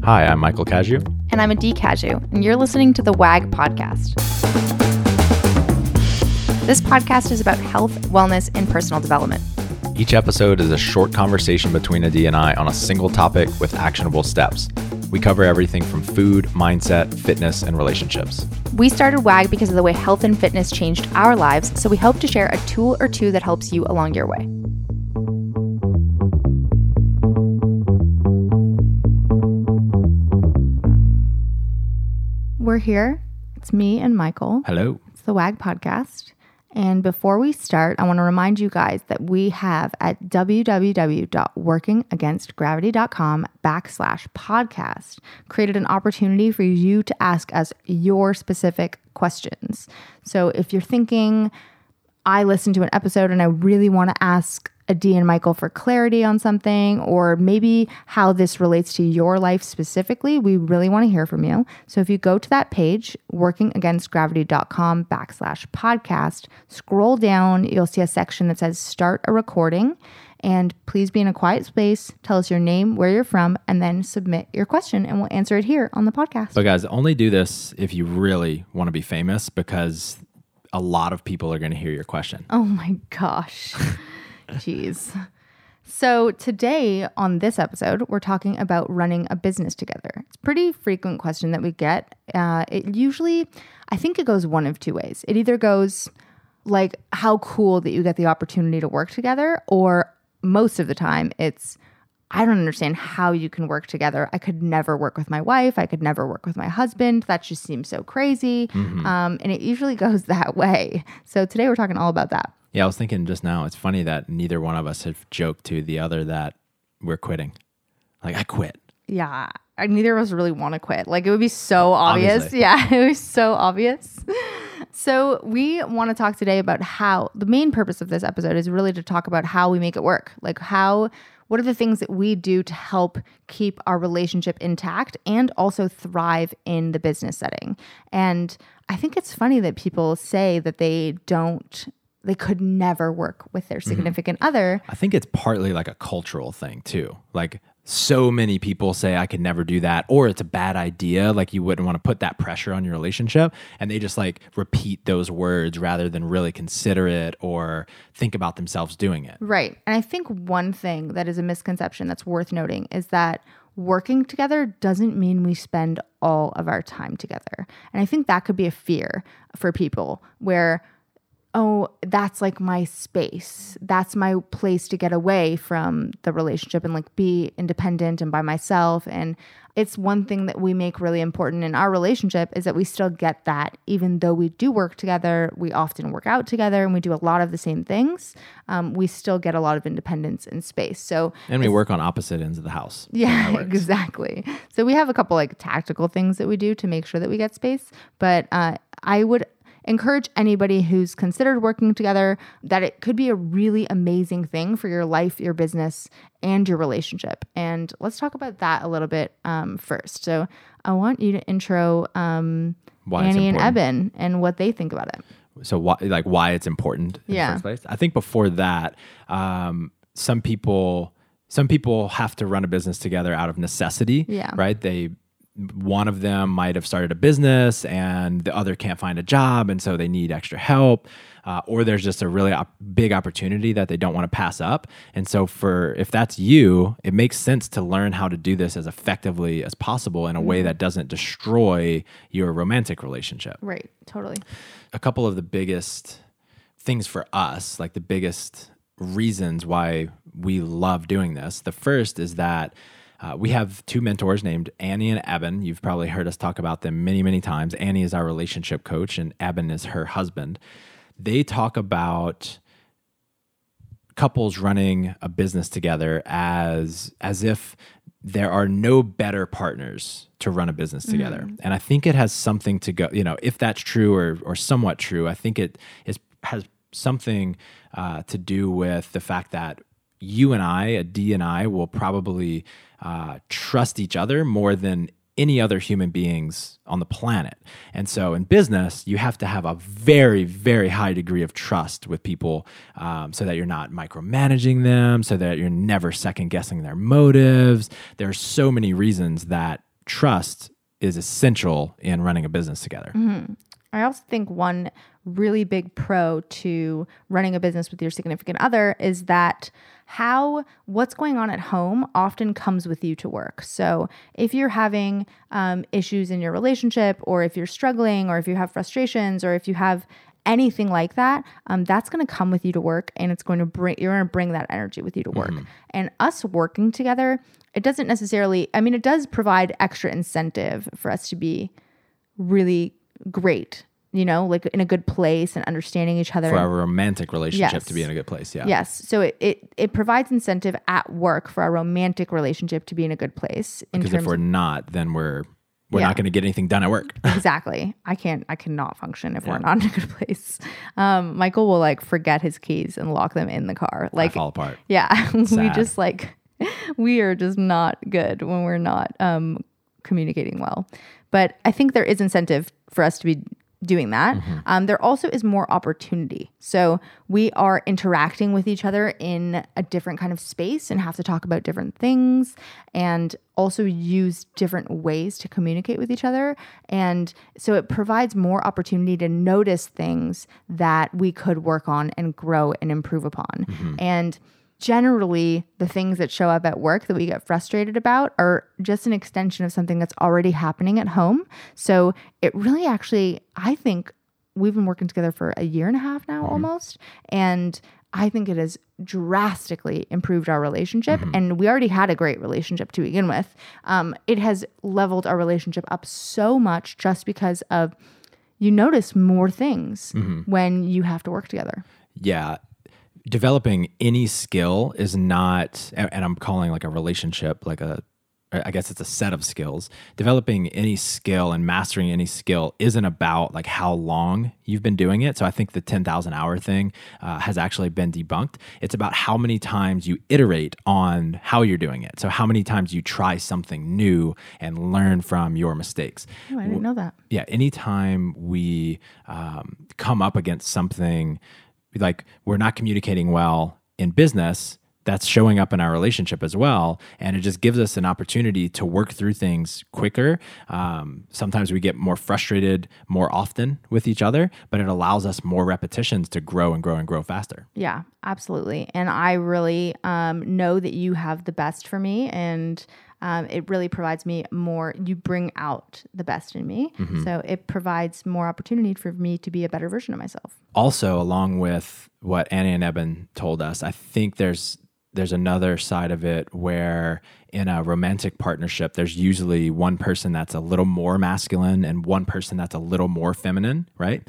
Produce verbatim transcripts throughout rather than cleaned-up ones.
Hi, I'm Michael Caju. And I'm Adee Caju, and you're listening to the W A G podcast. This podcast is about health, wellness, and personal development. Each episode is a short conversation between Adee and I on a single topic with actionable steps. We cover everything from food, mindset, fitness, and relationships. We started W A G because of the way health and fitness changed our lives, so we hope to share a tool or two that helps you along your way. We're here. It's me and Michael. Hello. It's the W A G podcast. And before we start, I want to remind you guys that we have at www.workingagainstgravity.com backslash podcast created an opportunity for you to ask us your specific questions. So if you're thinking, I listened to an episode and I really want to ask Adee and Michael for clarity on something, or maybe how this relates to your life specifically, we really want to hear from you. So if you go to that page, workingagainstgravity.com backslash podcast, scroll down, you'll see a section that says start a recording, and please be in a quiet space, tell us your name, where you're from, and then submit your question and we'll answer it here on the podcast. But guys, only do this if you really want to be famous, because a lot of people are going to hear your question. Oh my gosh. Jeez. So today on this episode, we're talking about running a business together. It's a pretty frequent question that we get. Uh, it usually, I think it goes one of two ways. It either goes like, how cool that you get the opportunity to work together, or most of the time it's, I don't understand how you can work together. I could never work with my wife. I could never work with my husband. That just seems so crazy. Mm-hmm. Um, and it usually goes that way. So today we're talking all about that. Yeah, I was thinking just now, it's funny that neither one of us have joked to the other that we're quitting. Like, I quit. Yeah, I, neither of us really want to quit. Like, it would be so obvious. Obviously. Yeah, it was so obvious. So we want to talk today about how, the main purpose of this episode is really to talk about how we make it work. Like how, what are the things that we do to help keep our relationship intact and also thrive in the business setting. And I think it's funny that people say that they don't they could never work with their significant mm-hmm. other. I think it's partly like a cultural thing too. Like so many people say I could never do that, or it's a bad idea. Like you wouldn't want to put that pressure on your relationship. And they just like repeat those words rather than really consider it or think about themselves doing it. Right. And I think one thing that is a misconception that's worth noting is that working together doesn't mean we spend all of our time together. And I think that could be a fear for people where, oh, that's like my space. That's my place to get away from the relationship and like be independent and by myself. And it's one thing that we make really important in our relationship is that we still get that even though we do work together, we often work out together and we do a lot of the same things. Um, we still get a lot of independence and space. So And we work on opposite ends of the house. Yeah, exactly. So we have a couple like tactical things that we do to make sure that we get space. But uh, I would encourage anybody who's considered working together that it could be a really amazing thing for your life, your business, and your relationship. And let's talk about that a little bit um, first. So I want you to intro um, Annie and Eben and what they think about it. So why, like why it's important in yeah. the first place? I think before that, um, some people some people have to run a business together out of necessity, yeah. right? They One of them might have started a business and the other can't find a job, and so they need extra help. Uh, or there's just a really op- big opportunity that they don't want to pass up. And so for if that's you, it makes sense to learn how to do this as effectively as possible in a mm-hmm. way that doesn't destroy your romantic relationship. Right, totally. A couple of the biggest things for us, like the biggest reasons why we love doing this. The first is that Uh, we have two mentors named Annie and Eben. You've probably heard us talk about them many, many times. Annie is our relationship coach and Eben is her husband. They talk about couples running a business together as, as if there are no better partners to run a business together. Mm-hmm. And I think it has something to go, you know, if that's true or, or somewhat true, I think it is, has something uh, to do with the fact that you and I, Adee and I, will probably uh, trust each other more than any other human beings on the planet. And so in business, you have to have a very, very high degree of trust with people um, so that you're not micromanaging them, so that you're never second guessing their motives. There are so many reasons that trust is essential in running a business together. Mm-hmm. I also think one really big pro to running a business with your significant other is that how what's going on at home often comes with you to work. So if you're having um, issues in your relationship, or if you're struggling, or if you have frustrations, or if you have anything like that, um, that's going to come with you to work, and it's going to bring you're going to bring that energy with you to work. Mm-hmm. And us working together, it doesn't necessarily. I mean, it does provide extra incentive for us to be really great, you know, like in a good place and understanding each other. For our romantic relationship yes. to be in a good place. Yeah. Yes. So it, it, it provides incentive at work for our romantic relationship to be in a good place. In because terms if we're of, not, then we're we're yeah. not going to get anything done at work. Exactly. I can't, I cannot function if yeah. we're not in a good place. Um, Michael will like forget his keys and lock them in the car. Like I fall apart. Yeah. we just like, we are just not good when we're not um, communicating well. But I think there is incentive for us to be doing that. Mm-hmm. Um, there also is more opportunity. So we are interacting with each other in a different kind of space and have to talk about different things and also use different ways to communicate with each other. And so it provides more opportunity to notice things that we could work on and grow and improve upon. Mm-hmm. And generally, the things that show up at work that we get frustrated about are just an extension of something that's already happening at home. So it really actually, I think we've been working together for a year and a half now, mm-hmm. almost. And I think it has drastically improved our relationship. Mm-hmm. And we already had a great relationship to begin with. Um, it has leveled our relationship up so much just because of you notice more things mm-hmm. when you have to work together. Yeah. Developing any skill is not, and I'm calling like a relationship, like a, I guess it's a set of skills. Developing any skill and mastering any skill isn't about like how long you've been doing it. So I think the ten thousand hour thing uh, has actually been debunked. It's about how many times you iterate on how you're doing it. So how many times you try something new and learn from your mistakes. Oh, I didn't know that. Yeah. Anytime we um, come up against something like we're not communicating well in business, that's showing up in our relationship as well. And it just gives us an opportunity to work through things quicker. Um, sometimes we get more frustrated more often with each other, but it allows us more repetitions to grow and grow and grow faster. Yeah, absolutely. And I really um, know that you have the best for me, and Um, it really provides me more, you bring out the best in me. Mm-hmm. So it provides more opportunity for me to be a better version of myself. Also, along with what Annie and Eben told us, I think there's there's another side of it where in a romantic partnership, there's usually one person that's a little more masculine and one person that's a little more feminine, right?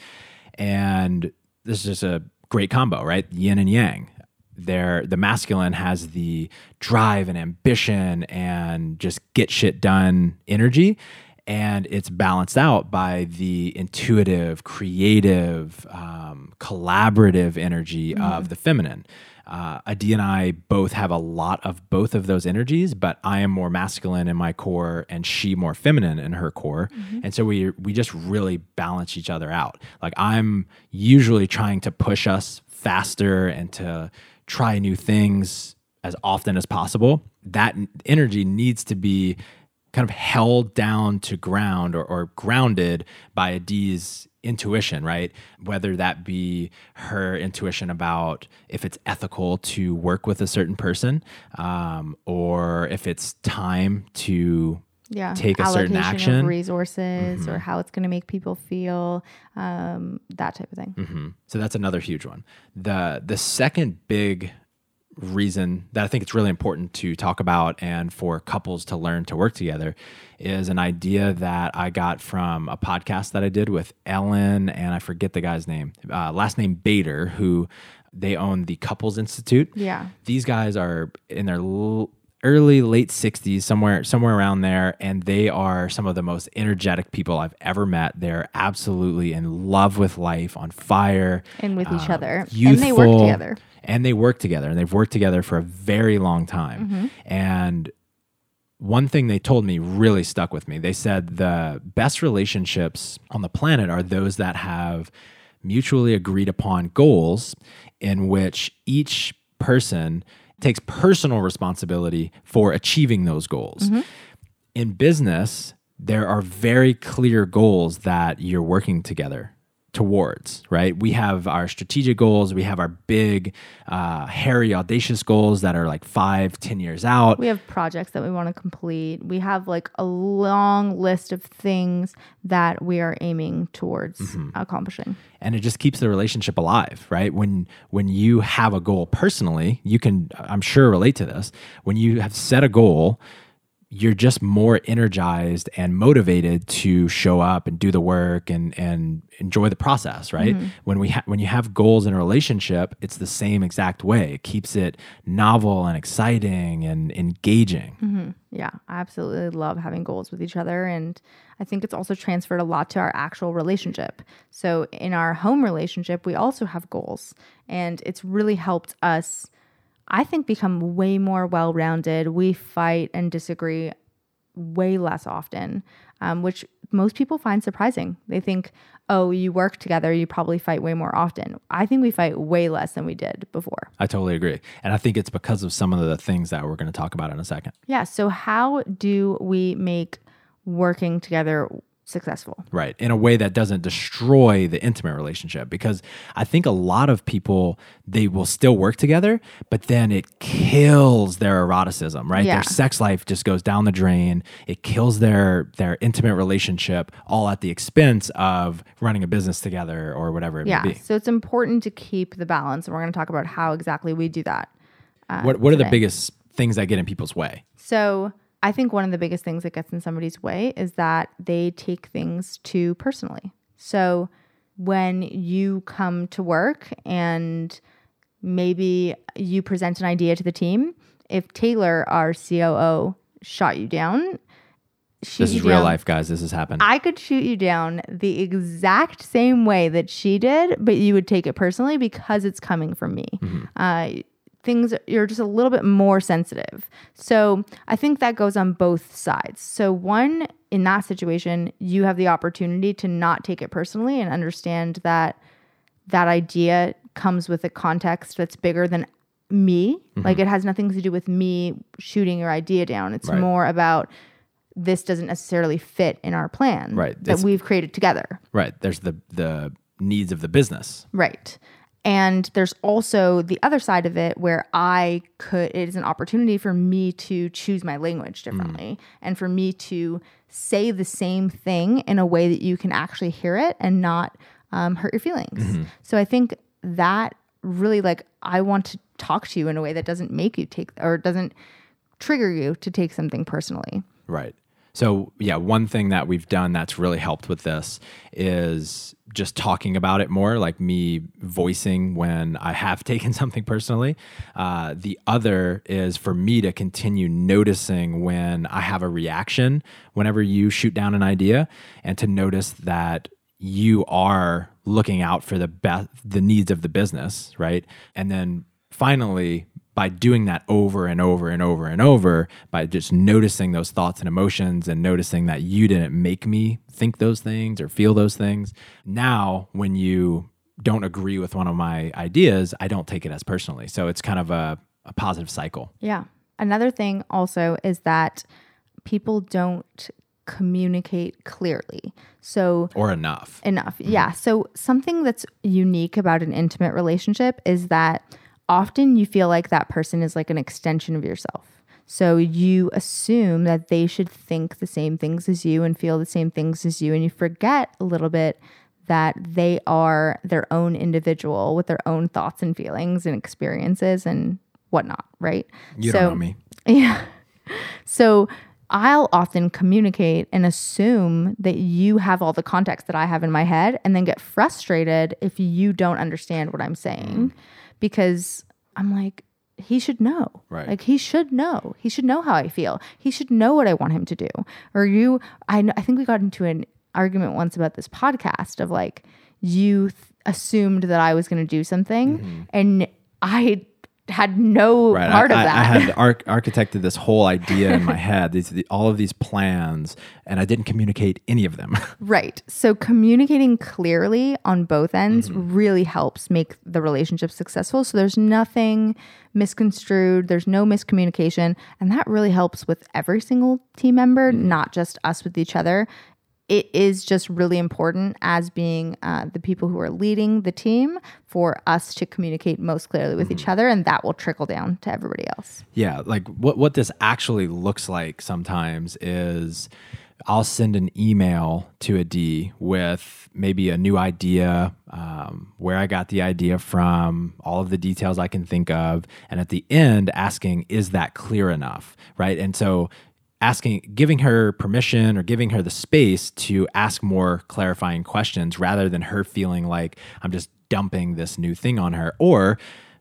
And this is just a great combo, right? Yin and yang. There, the masculine has the drive and ambition and just get shit done energy, and it's balanced out by the intuitive, creative, um, collaborative energy mm-hmm. of the feminine. Uh, Adi and I both have a lot of both of those energies, but I am more masculine in my core and she more feminine in her core. Mm-hmm. And so we we just really balance each other out. Like I'm usually trying to push us faster and to try new things as often as possible. That energy needs to be kind of held down to ground or, or grounded by Adi's intuition, right? Whether that be her intuition about if it's ethical to work with a certain person, um, or if it's time to yeah, take a certain action, of resources, mm-hmm. or how it's going to make people feel, um, that type of thing. Mm-hmm. So that's another huge one. The the second big reason that I think it's really important to talk about and for couples to learn to work together is an idea that I got from a podcast that I did with Ellen, and I forget the guy's name, uh, last name Bader, who they own the Couples Institute. Yeah. These guys are in their l- early, late sixties, somewhere somewhere around there, and they are some of the most energetic people I've ever met. They're absolutely in love with life, on fire. And with each uh, other. Youthful, and they work together. And they work together, and they've worked together for a very long time. Mm-hmm. And one thing they told me really stuck with me. They said the best relationships on the planet are those that have mutually agreed upon goals in which each person takes personal responsibility for achieving those goals. Mm-hmm. in business, there are very clear goals that you're working together towards, right? We have our strategic goals. We have our big, uh, hairy, audacious goals that are like five, ten years out. We have projects that we want to complete. We have like a long list of things that we are aiming towards mm-hmm. accomplishing. And it just keeps the relationship alive, right? When when you have a goal personally, you can, I'm sure, relate to this. When you have set a goal, you're just more energized and motivated to show up and do the work and and enjoy the process, right? Mm-hmm. When we ha- when you have goals in a relationship, it's the same exact way. It keeps it novel and exciting and engaging. Mm-hmm. Yeah, I absolutely love having goals with each other, and I think it's also transferred a lot to our actual relationship. So in our home relationship, we also have goals, and it's really helped us, I think, become way more well-rounded. We fight and disagree way less often, um, which most people find surprising. They think, oh, you work together, you probably fight way more often. I think we fight way less than we did before. I totally agree. And I think it's because of some of the things that we're going to talk about in a second. Yeah. So how do we make working together successful? Right. In a way that doesn't destroy the intimate relationship, because I think a lot of people, they will still work together, but then it kills their eroticism, right? Yeah. Their sex life just goes down the drain. It kills their their intimate relationship, all at the expense of running a business together or whatever it yeah. may be. So it's important to keep the balance, and we're going to talk about how exactly we do that. Uh, what what today. are the biggest things that get in people's way? So I think one of the biggest things that gets in somebody's way is that they take things too personally. So when you come to work and maybe you present an idea to the team, if Taylor, our C O O, shot you down, shoot this you is real down, life, guys. This has happened. I could shoot you down the exact same way that she did, but you would take it personally because it's coming from me. Mm-hmm. Uh, things, you're just a little bit more sensitive. So I think that goes on both sides. So one, in that situation, you have the opportunity to not take it personally and understand that that idea comes with a context that's bigger than me. Mm-hmm. Like it has nothing to do with me shooting your idea down. It's right. more about this doesn't necessarily fit in our plan right. that it's, we've created together. Right. There's the the needs of the business. Right. And there's also the other side of it where I could, it is an opportunity for me to choose my language differently mm. and for me to say the same thing in a way that you can actually hear it and not um, hurt your feelings. Mm-hmm. So I think that really, like, I want to talk to you in a way that doesn't make you take, or doesn't trigger you to take something personally. Right. So yeah, one thing that we've done that's really helped with this is just talking about it more, like me voicing when I have taken something personally. Uh, the other is for me to continue noticing when I have a reaction whenever you shoot down an idea, and to notice that you are looking out for the best, the needs of the business, right? And then finally, by doing that over and over and over and over, by just noticing those thoughts and emotions and noticing that you didn't make me think those things or feel those things, now when you don't agree with one of my ideas, I don't take it as personally. So it's kind of a, a positive cycle. Yeah. Another thing also is that people don't communicate clearly. So or enough. Enough. Mm-hmm. Yeah. So something that's unique about an intimate relationship is that often you feel like that person is like an extension of yourself. So you assume that they should think the same things as you and feel the same things as you. And you forget a little bit that they are their own individual with their own thoughts and feelings and experiences and whatnot, right? You so, don't know me. Yeah. So I'll often communicate and assume that you have all the context that I have in my head, and then get frustrated if you don't understand what I'm saying. Mm. Because I'm like, he should know. Right. Like, he should know. He should know how I feel. He should know what I want him to do. Or you, I, I think we got into an argument once about this podcast of like, you th- assumed that I was going to do something, mm-hmm. and I had no Right. part I, of I, that. I had arch- architected this whole idea in my head, these, the, all of these plans, and I didn't communicate any of them. Right. So communicating clearly on both ends Mm-hmm. really helps make the relationship successful. So there's nothing misconstrued, there's no miscommunication. And that really helps with every single team member, Mm-hmm. not just us with each other. It is just really important as being uh, the people who are leading the team for us to communicate most clearly with Mm-hmm. each other, and that will trickle down to everybody else. Yeah, like what what this actually looks like sometimes is I'll send an email to a D with maybe a new idea, um, where I got the idea from, all of the details I can think of, and at the end asking, is that clear enough, right? And so asking, giving her permission or giving her the space to ask more clarifying questions rather than her feeling like I'm just dumping this new thing on her, or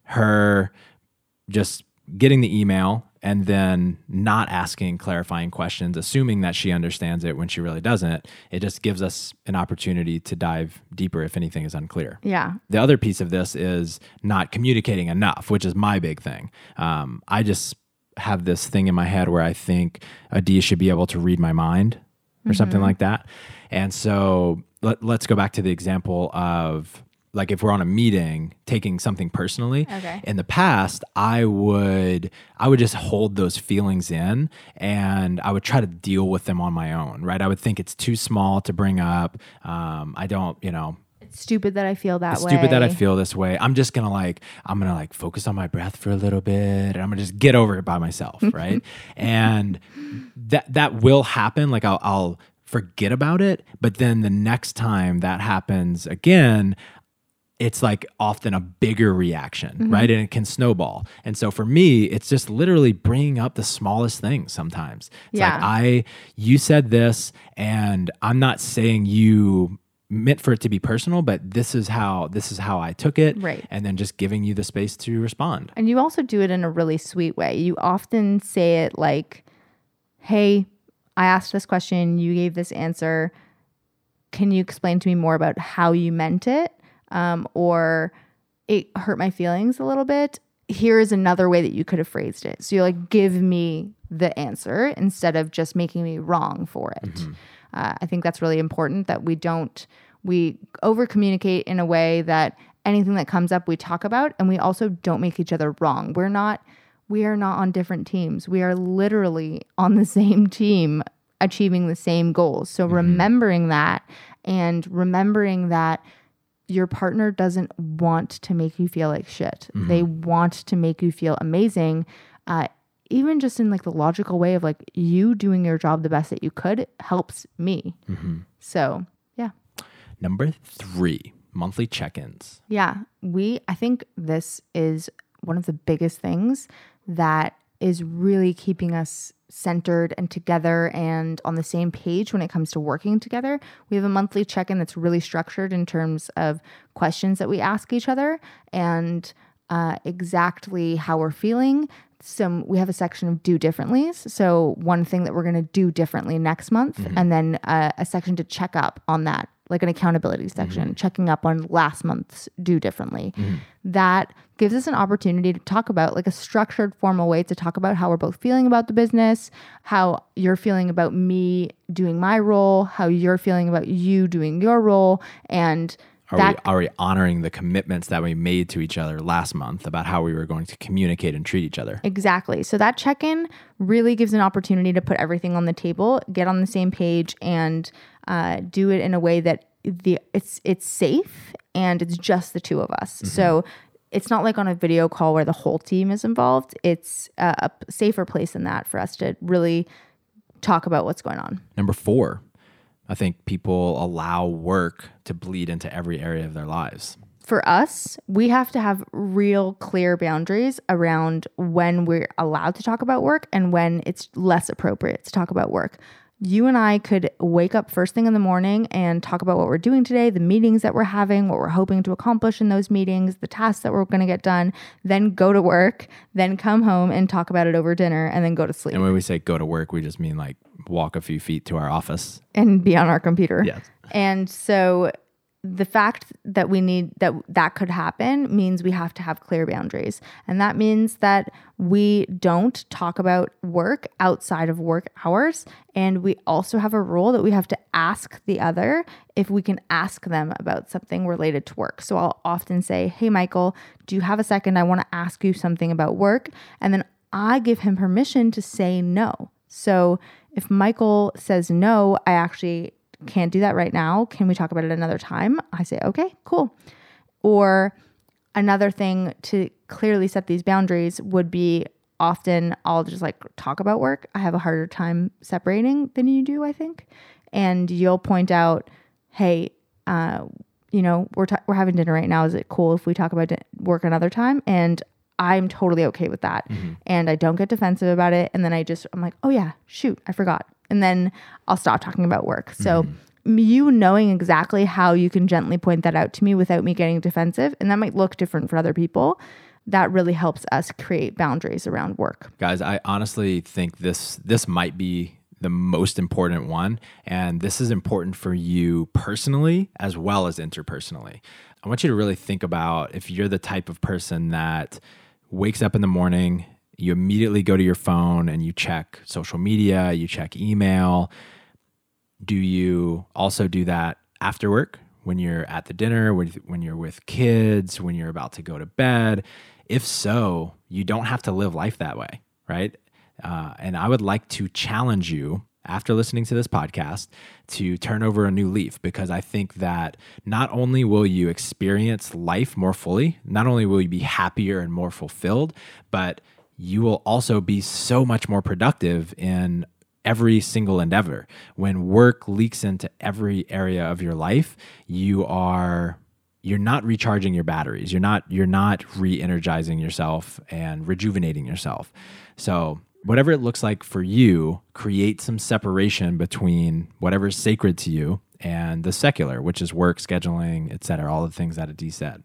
her just getting the email and then not asking clarifying questions, assuming that she understands it when she really doesn't. It just gives us an opportunity to dive deeper if anything is unclear. Yeah. The other piece of this is not communicating enough, which is my big thing. Um, I just have this thing in my head where I think a D should be able to read my mind or something like that. And so let, let's go back to the example of, like, if we're on a meeting taking something personally. Okay. In the past, I would I would just hold those feelings in and I would try to deal with them on my own, right? I would think it's too small to bring up. Um, I don't, you know, It's stupid that I feel that it's way. stupid that I feel this way. I'm just gonna like I'm gonna like focus on my breath for a little bit, and I'm gonna just get over it by myself, right? And that that will happen. Like I'll I'll forget about it, but then the next time that happens again, it's like often a bigger reaction, mm-hmm. right? And it can snowball. And so for me, it's just literally bringing up the smallest things sometimes. It's Yeah. like, I, you said this, and I'm not saying you meant for it to be personal, but this is how, this is how I took it. Right. And then just giving you the space to respond. And you also do it in a really sweet way. You often say it like, hey, I asked this question, you gave this answer. Can you explain to me more about how you meant it? Um, or it hurt my feelings a little bit. Here is another way that you could have phrased it. So you like give me the answer instead of just making me wrong for it. Mm-hmm. Uh, I think that's really important that we don't, we over communicate in a way that anything that comes up we talk about, and we also don't make each other wrong. We're not, we are not on different teams. We are literally on the same team achieving the same goals. So mm-hmm. remembering that and remembering that your partner doesn't want to make you feel like shit. Mm-hmm. They want to make you feel amazing. Uh, even just in like the logical way of like you doing your job the best that you could helps me. Mm-hmm. So yeah. Number three, monthly check-ins. Yeah. We, I think this is one of the biggest things that is really keeping us centered and together and on the same page when it comes to working together. We have a monthly check-in that's really structured in terms of questions that we ask each other and uh, exactly how we're feeling. Some we have a section of do differentlies. So one thing that we're going to do differently next month, mm-hmm. and then uh, a section to check up on that, like an accountability section, mm-hmm. checking up on last month's do differently. Mm-hmm. That gives us an opportunity to talk about like a structured, formal way to talk about how we're both feeling about the business, how you're feeling about me doing my role, how you're feeling about you doing your role, and Are, that, we, are we honoring the commitments that we made to each other last month about how we were going to communicate and treat each other? Exactly. So that check-in really gives an opportunity to put everything on the table, get on the same page, and uh, do it in a way that the it's it's safe and it's just the two of us. Mm-hmm. So it's not like on a video call where the whole team is involved. It's a, a safer place than that for us to really talk about what's going on. Number four. I think people allow work to bleed into every area of their lives. For us, we have to have real clear boundaries around when we're allowed to talk about work and when it's less appropriate to talk about work. You and I could wake up first thing in the morning and talk about what we're doing today, the meetings that we're having, what we're hoping to accomplish in those meetings, the tasks that we're going to get done, then go to work, then come home and talk about it over dinner, and then go to sleep. And when we say go to work, we just mean like walk a few feet to our office. And be on our computer. Yes. And so the fact that we need that that could happen means we have to have clear boundaries. And that means that we don't talk about work outside of work hours. And we also have a rule that we have to ask the other if we can ask them about something related to work. So I'll often say, hey, Michael, do you have a second? I want to ask you something about work. And then I give him permission to say no. So if Michael says no, I actually can't do that right now. Can we talk about it another time? I say, okay, cool. Or another thing to clearly set these boundaries would be often I'll just like talk about work. I have a harder time separating than you do, I think. And you'll point out, hey, uh, you know, we're ta- we're having dinner right now. Is it cool if we talk about di- work another time? And I'm totally okay with that. Mm-hmm. And I don't get defensive about it. And then I just, I'm like, oh yeah, shoot, I forgot. And then I'll stop talking about work. So mm-hmm. you knowing exactly how you can gently point that out to me without me getting defensive, and that might look different for other people, that really helps us create boundaries around work. Guys, I honestly think this this might be the most important one. And this is important for you personally as well as interpersonally. I want you to really think about if you're the type of person that wakes up in the morning, you immediately go to your phone and you check social media, you check email. Do you also do that after work when you're at the dinner, when you're with kids, when you're about to go to bed? If so, you don't have to live life that way, right? Uh, and I would like to challenge you after listening to this podcast to turn over a new leaf, because I think that not only will you experience life more fully, not only will you be happier and more fulfilled, but you will also be so much more productive in every single endeavor. When work leaks into every area of your life, you are you're not recharging your batteries. You're not you're not re-energizing yourself and rejuvenating yourself. So whatever it looks like for you, create some separation between whatever's sacred to you and the secular, which is work, scheduling, et cetera, all the things that Adi said.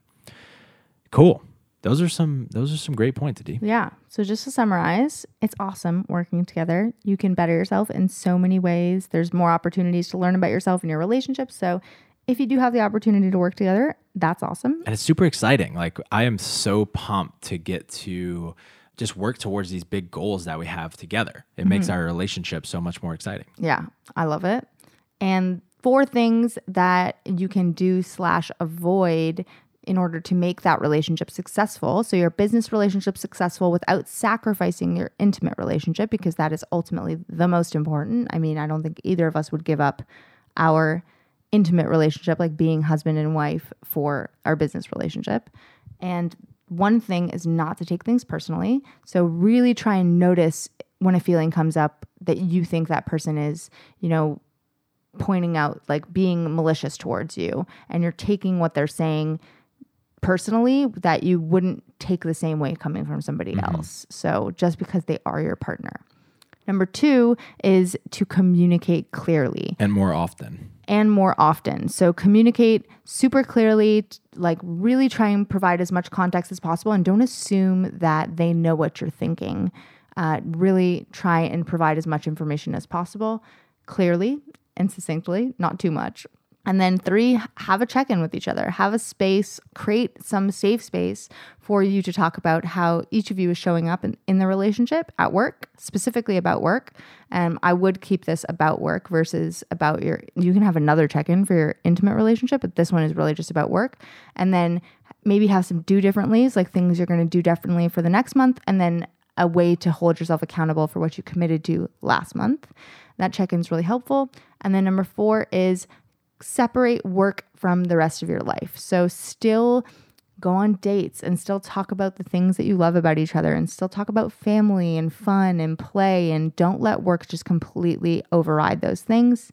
Cool. Those are some those are some great points, Adi. Yeah. So just to summarize, it's awesome working together. You can better yourself in so many ways. There's more opportunities to learn about yourself and your relationships. So if you do have the opportunity to work together, that's awesome. And it's super exciting. Like, I am so pumped to get to just work towards these big goals that we have together. It mm-hmm. makes our relationship so much more exciting. Yeah, I love it. And four things that you can do slash avoid in order to make that relationship successful. So your business relationship successful without sacrificing your intimate relationship, because that is ultimately the most important. I mean, I don't think either of us would give up our intimate relationship, like being husband and wife, for our business relationship. And one thing is not to take things personally. So really try and notice when a feeling comes up that you think that person is, you know, pointing out, like being malicious towards you, and you're taking what they're saying personally, that you wouldn't take the same way coming from somebody mm-hmm. else. So just because they are your partner. Number two is to communicate clearly. And more often. And more often. So communicate super clearly, like really try and provide as much context as possible, and don't assume that they know what you're thinking. Uh, really try and provide as much information as possible, clearly and succinctly, not too much. And then three, have a check-in with each other. Have a space, create some safe space for you to talk about how each of you is showing up in, in the relationship at work, specifically about work. And I would keep this about work versus about your, you can have another check-in for your intimate relationship, but this one is really just about work. And then maybe have some do differentlies, like things you're going to do differently for the next month, and then a way to hold yourself accountable for what you committed to last month. That check-in is really helpful. And then number four is separate work from the rest of your life. So still go on dates and still talk about the things that you love about each other, and still talk about family and fun and play, and don't let work just completely override those things.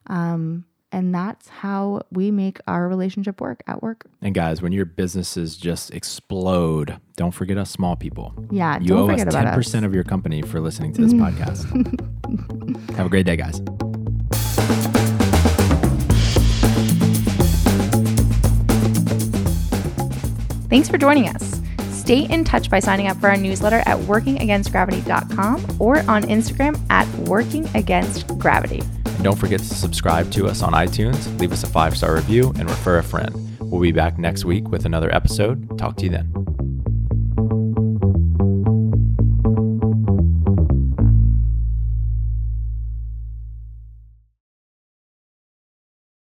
Um, and that's how we make our relationship work at work. And guys, when your businesses just explode, don't forget us small people. Yeah, you don't owe forget us about ten percent us. of your company for listening to this podcast. Have a great day, guys. Thanks for joining us. Stay in touch by signing up for our newsletter at working against gravity dot com or on Instagram at working against gravity. don't forget to subscribe to us on iTunes, leave us a five-star review, and refer a friend. We'll be back next week with another episode. Talk to you then.